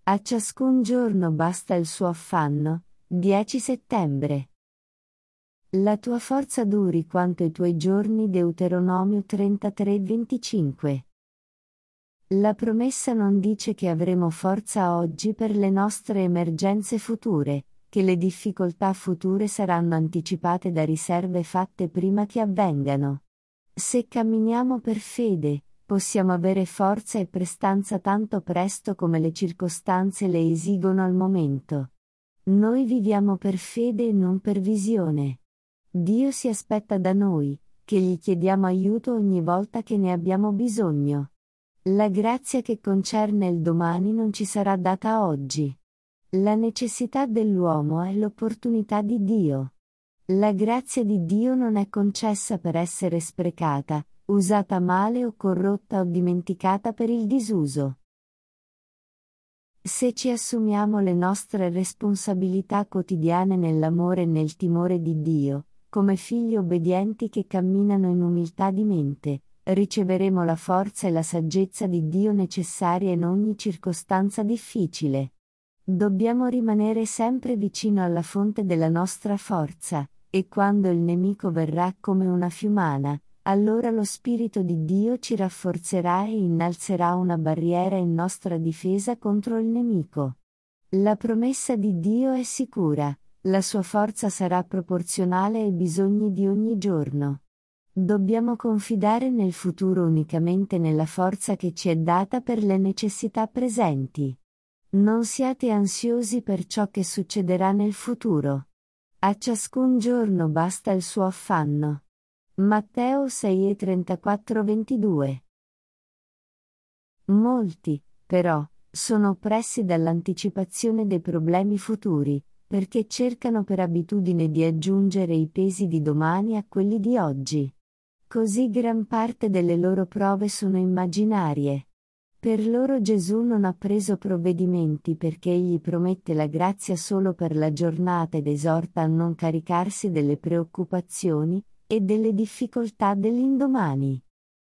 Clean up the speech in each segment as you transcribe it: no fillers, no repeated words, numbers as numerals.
A ciascun giorno basta il suo affanno. 10 settembre. La tua forza duri quanto i tuoi giorni. Deuteronomio 33:25. La promessa non dice che avremo forza oggi per le nostre emergenze future, che le difficoltà future saranno anticipate da riserve fatte prima che avvengano. Se camminiamo per fede, possiamo avere forza e prestanza tanto presto come le circostanze le esigono al momento. Noi viviamo per fede e non per visione. Dio si aspetta da noi, che gli chiediamo aiuto ogni volta che ne abbiamo bisogno. La grazia che concerne il domani non ci sarà data oggi. La necessità dell'uomo è l'opportunità di Dio. La grazia di Dio non è concessa per essere sprecata, usata male o corrotta o dimenticata per il disuso. Se ci assumiamo le nostre responsabilità quotidiane nell'amore e nel timore di Dio, come figli obbedienti che camminano in umiltà di mente, riceveremo la forza e la saggezza di Dio necessarie in ogni circostanza difficile. Dobbiamo rimanere sempre vicino alla fonte della nostra forza, e quando il nemico verrà come una fiumana, allora lo Spirito di Dio ci rafforzerà e innalzerà una barriera in nostra difesa contro il nemico. La promessa di Dio è sicura, la sua forza sarà proporzionale ai bisogni di ogni giorno. Dobbiamo confidare nel futuro unicamente nella forza che ci è data per le necessità presenti. Non siate ansiosi per ciò che succederà nel futuro. A ciascun giorno basta il suo affanno. Matteo 6:34-22. Molti, però, sono oppressi dall'anticipazione dei problemi futuri, perché cercano per abitudine di aggiungere i pesi di domani a quelli di oggi. Così gran parte delle loro prove sono immaginarie. Per loro Gesù non ha preso provvedimenti perché egli promette la grazia solo per la giornata ed esorta a non caricarsi delle preoccupazioni e delle difficoltà dell'indomani.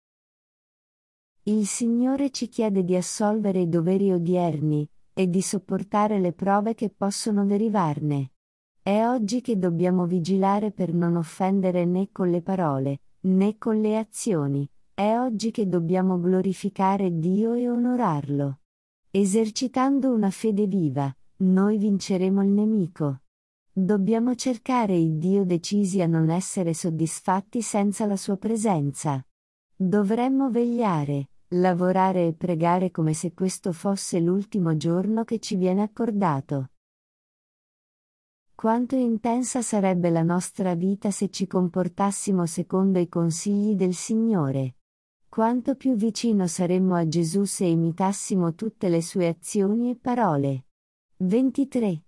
Il Signore ci chiede di assolvere i doveri odierni e di sopportare le prove che possono derivarne. È oggi che dobbiamo vigilare per non offendere né con le parole, né con le azioni. È oggi che dobbiamo glorificare Dio e onorarlo. Esercitando una fede viva, noi vinceremo il nemico. Dobbiamo cercare il Dio decisi a non essere soddisfatti senza la sua presenza. Dovremmo vegliare, lavorare e pregare come se questo fosse l'ultimo giorno che ci viene accordato. Quanto intensa sarebbe la nostra vita se ci comportassimo secondo i consigli del Signore. Quanto più vicino saremmo a Gesù se imitassimo tutte le sue azioni e parole. 23.